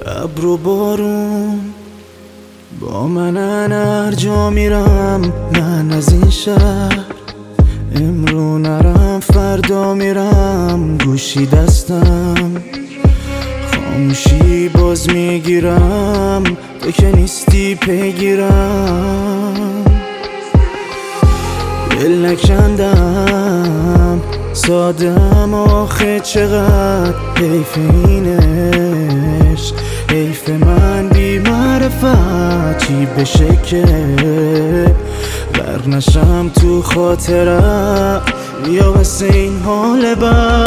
ابر و بارون با منن، هر جا میرم من از این شهر. امرو نرم فردا میرم، گوشی دستم خاموشی باز میگیرم، تو که نیستی پیگیرم. دل نکندم سادم آخه چقدر حیف اینش، حیف من بی معرفت چی بشه که برنشم تو خاطرم یا واسه این حال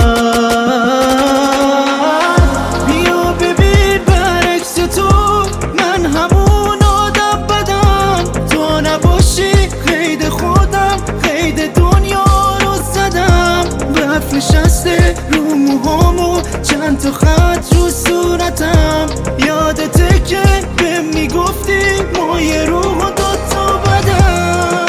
بد. بیا ببین برعکس تو من همون آدم بدم، تو نباشی قید خودم قید دنیا رو زدم. برف نشسته رو موهامو چند تا خط رو صورتم، یادته که بهم میگفتی ما یه روح و دوتا بدن.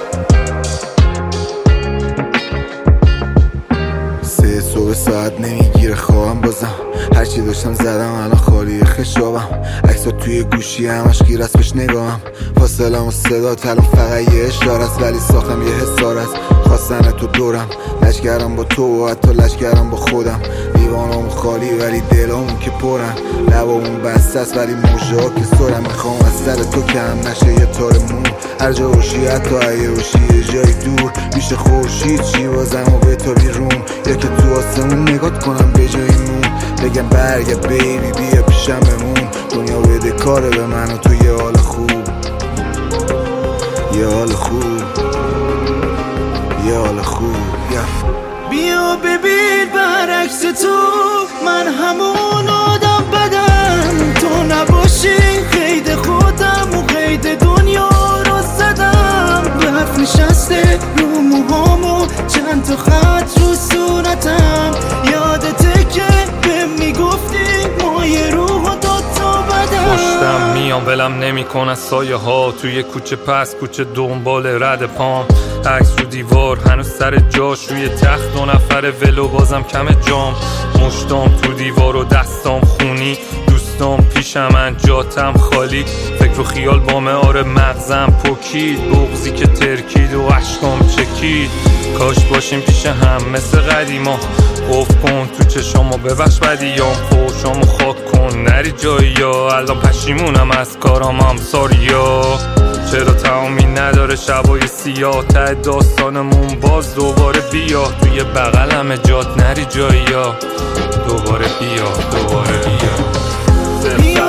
3 صبح ساعت نمیگیره خوابم، بازم هرچی داشتم زدم الان خالی خشابم. عکسا توی گوشی همش گیر است بهش نگاهم، فاصلم و صدا الان فقط یه اشاره است، ولی ساختم یه حسار است. خواستن تو دورم، لشگرم با تو و حتی لشگرم با خودم. لیوانم خالی ولی دلامون که پرن، لبامون بسته است ولی موجه ها که سرم. میخوام از سر تو کم نشه یه تار مون، هر جا باشی حتی اگه باشی یه جای دور. میشه خورشید چی بازم و به تا بیرون، یا که تو آسمون نگات کنم به جای مون. بگم برگرد بیبی بیا پیشم بمون، دنیا بده کاره به من و تو یه حال خوب، یه حال خوب، یه حال خوب. بیا ببین برعکس تو من همون آدم بدم، تو نباشی قید خودم و قید دنیا رو زدم. برف نشسته رو موهامو چند تا خط رو صورتم، یادته که بهم میگفتی ما یه روح و دوتا بدن. پشتم میام ولم نمیکن از سایه ها، توی کوچه پس کوچه دنبال رد پام. عکس رو دیوار هنوز سر جاش، روی تخت 2 نفره ولو بازم کم جام. مشتام تو دیوار و دستام خونی، دوستام پیشم جاتم خالی. فکر و خیال بامه آره مغزم پکید، بغضی که ترکید و عشقام چکید. کاش باشیم پیش هم مثل قدیما، قفل کن تو چشامو ببخش بدیام، پوشامو خاک کن نری جایی یا الان پشیمونم از کارام هم ساریا. چرا تمامی نداره شبای سیاه، ته داستانمون باز دوباره بیا، توی بغلم جات نری جایی یا دوباره بیا دوباره بیا.